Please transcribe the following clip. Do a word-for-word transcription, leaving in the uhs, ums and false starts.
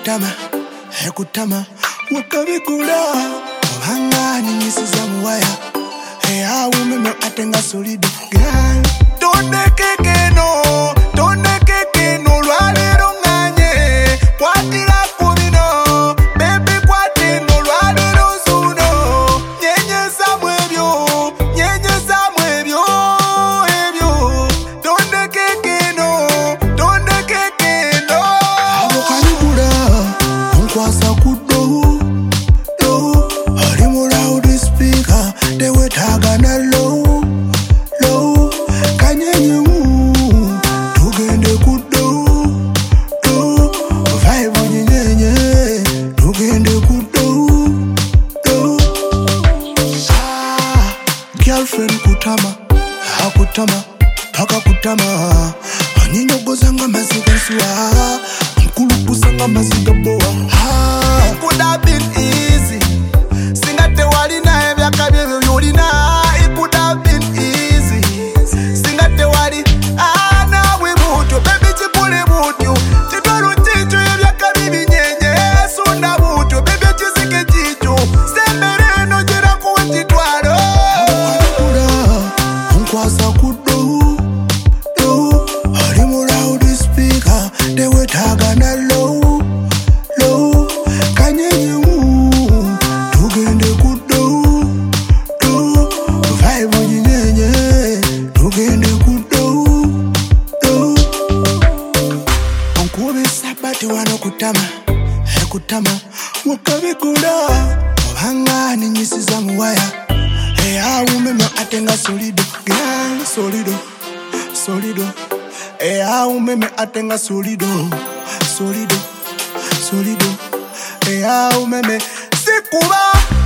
Hekutama, hekutama, wakabikula Obanga ninyisiza muwaya Heya umeme atenga solido Girl, tonde keke no Tonde keke no Lwalero nganye Kwatira kubino Baby kwate no Lwalero zuno Nyenyeza mwebyo Nyenyeza mwebyo Ebyo Tonde keke no Tonde keke no Abo kanibula Nkwasa kudo Do Harimu loud speaker Dewe taga na low Low Kanyenye mu Tugende kudo Do Vibe nyenye Tugende kudo Do Ah Girlfriend kutama Hakutama Paka kutama Anyinogozanga maziga nsua Mkulupusanga maziga boa Ah It could have been easy Singate walina ebyaka byebyo byolina It could have been easy Singate wali Ah nawe butyo Baby chipule butyo Chitolu chicho ebyaka bibinyenye Sunda butyo Baby chisike chicho Sembere no jira kuwe chitwalo Wakadikula Nkwasa kudo Do Harimu loud speaker Dewe taga na low Low Kanyenye mu Tugende kudo Do Vibe nyenye Tugende kudo Do Onkube sabati wano kutama Hekutama Wakabikula Obanga ninyisiza muwaya Heya umeme atenga solido Girl, solido Solido Heya umeme atenga solido Solido Solido Heya umeme Sikuba